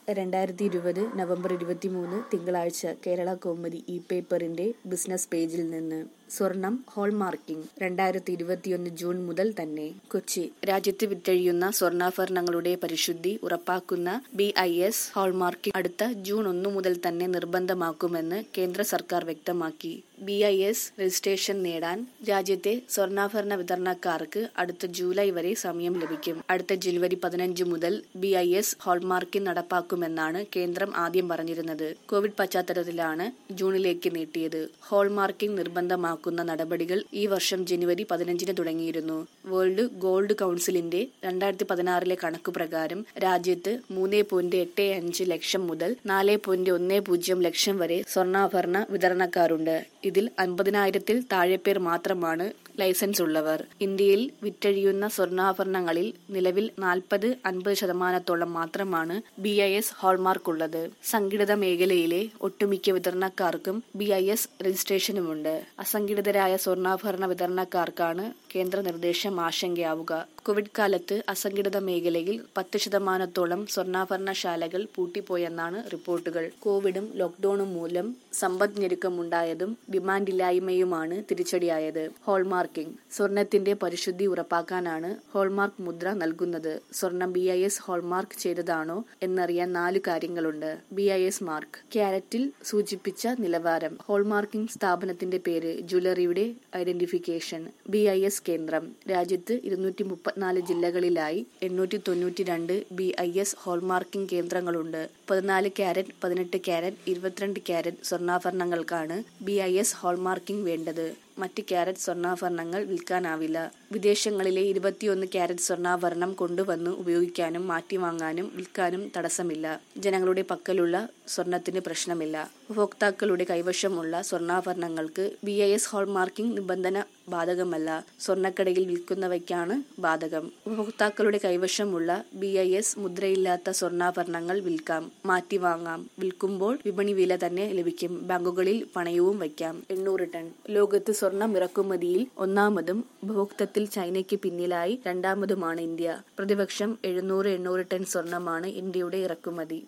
2020 November 23 തിങ്കളാഴ്ച കേരള കൗമുദി പേപ്പറിന്റെ business പേജിൽ നിന്ന്. സ്വർണം ഹോൾമാർക്കിംഗ് 2021 ജൂൺ മുതൽ തന്നെ. കൊച്ചി. രാജ്യത്ത് വിറ്റഴിയുന്ന സ്വർണ്ണാഭരണങ്ങളുടെ പരിശുദ്ധി ഉറപ്പാക്കുന്ന BIS ഹോൾമാർക്കിംഗ് അടുത്ത ജൂൺ 1 മുതൽ തന്നെ നിർബന്ധമാക്കുമെന്ന് കേന്ദ്ര സർക്കാർ വ്യക്തമാക്കി. BIS രജിസ്ട്രേഷൻ നേടാൻ രാജ്യത്തെ സ്വർണ്ണാഭരണ വിതരണക്കാർക്ക് അടുത്ത ജൂലൈ വരെ സമയം ലഭിക്കും. അടുത്ത ജനുവരി 15 മുതൽ BIS ഹോൾമാർക്കിംഗ് നടപ്പാക്കുമെന്നാണ് കേന്ദ്രം ആദ്യം പറഞ്ഞിരുന്നത്. കോവിഡ് പശ്ചാത്തലത്തിലാണ് ജൂണിലേക്ക് നീട്ടിയത്. ഹോൾമാർക്കിംഗ് നിർബന്ധമാക്കുന്ന നടപടികൾ ഈ വർഷം ജനുവരി 15 തുടങ്ങിയിരുന്നു. വേൾഡ് ഗോൾഡ് കൗൺസിലിന്റെ 2016 കണക്കുപ്രകാരം രാജ്യത്ത് 3.85 ലക്ഷം മുതൽ 4.10 ലക്ഷം വരെ സ്വർണ്ണാഭരണ വിതരണക്കാരുണ്ട്. ഇതിൽ 50,000-ൽ താഴെ പേർ മാത്രമാണ് ലൈസൻസ് ഉള്ളവർ. ഇന്ത്യയിൽ വിറ്റഴിയുന്ന സ്വർണ്ണാഭരണങ്ങളിൽ നിലവിൽ 40-50% മാത്രമാണ് BIS ഹോൾമാർക്ക് ഉള്ളത്. സംഘടിത മേഖലയിലെ ഒട്ടുമിക്ക വിതരണക്കാർക്കും BIS രജിസ്ട്രേഷനുമുണ്ട്. അസംഘടിതരായ സ്വർണ്ണാഭരണ വിതരണക്കാർക്കാണ് കേന്ദ്ര നിർദ്ദേശം ആശങ്കയാവുക. കോവിഡ് കാലത്ത് അസംഘടിത മേഖലയിൽ 10% സ്വർണ്ണാഭരണശാലകൾ പൂട്ടിപ്പോയെന്നാണ് റിപ്പോർട്ടുകൾ. കോവിഡും ലോക്ഡൌണും മൂലം സമ്പദ് ഞെരുക്കമുണ്ടായതും ഡിമാൻഡില്ലായ്മയുമാണ് തിരിച്ചടിയായത്. ഹോൾമാർക്കിംഗ്. സ്വർണത്തിന്റെ പരിശുദ്ധി ഉറപ്പാക്കാനാണ് ഹോൾമാർക്ക് മുദ്ര നൽകുന്നത്. സ്വർണം BIS ഹോൾമാർക്ക് ചെയ്തതാണോ എന്നറിയാൻ 4 കാര്യങ്ങളുണ്ട്. BIS mark. ക്യാരറ്റിൽ സൂചിപ്പിച്ച നിലവാരം. ഹോൾമാർക്കിംഗ് സ്ഥാപനത്തിന്റെ പേര്. ജ്വല്ലറിയുടെ ഐഡന്റിഫിക്കേഷൻ. BIS കേന്ദ്രം. രാജ്യത്ത് 234 ജില്ലകളിലായി 892 BIS ഹോൾമാർക്കിംഗ് കേന്ദ്രങ്ങളുണ്ട്. 14 ക്യാരറ്റ്, 18 ക്യാരറ്റ്, 22 ക്യാരറ്റ് സ്വർണ്ണാഭരണങ്ങൾക്കാണ് BIS ഹോൾമാർക്കിംഗ് വേണ്ടത്. മറ്റ് ക്യാരറ്റ് സ്വർണ്ണാഭരണങ്ങൾ വിൽക്കാനാവില്ല. വിദേശങ്ങളിലെ 21 ക്യാരറ്റ് സ്വർണ്ണാഭരണം കൊണ്ടുവന്ന് ഉപയോഗിക്കാനും മാറ്റിവാങ്ങാനും വിൽക്കാനും തടസ്സമില്ല. ജനങ്ങളുടെ പക്കലുള്ള സ്വർണത്തിന് പ്രശ്നമില്ല. ഉപഭോക്താക്കളുടെ കൈവശമുള്ള സ്വർണ്ണാഭരണങ്ങൾക്ക് BIS ഹോൾമാർക്കിംഗ് നിബന്ധന ബാധകമല്ല. സ്വർണ്ണക്കടയിൽ വിൽക്കുന്നവയ്ക്കാണ് ബാധകം. ഉപഭോക്താക്കളുടെ കൈവശമുള്ള BIS മുദ്രയില്ലാത്ത സ്വർണ്ണാഭരണങ്ങൾ വിൽക്കാം, മാറ്റിവാങ്ങാം. വിൽക്കുമ്പോൾ വിപണി വില തന്നെ ലഭിക്കും. ബാങ്കുകളിൽ പണയവും വയ്ക്കാം. 800 ടൺ. ലോകത്ത് സ്വർണം ഇറക്കുമതിയിൽ ഒന്നാമതും ഉപഭോക്തത്തിൽ ചൈനയ്ക്ക് പിന്നിലായി രണ്ടാമതുമാണ് ഇന്ത്യ. പ്രതിവർഷം 700-800 ടൺ സ്വർണമാണ് ഇന്ത്യയുടെ ഇറക്കുമതി.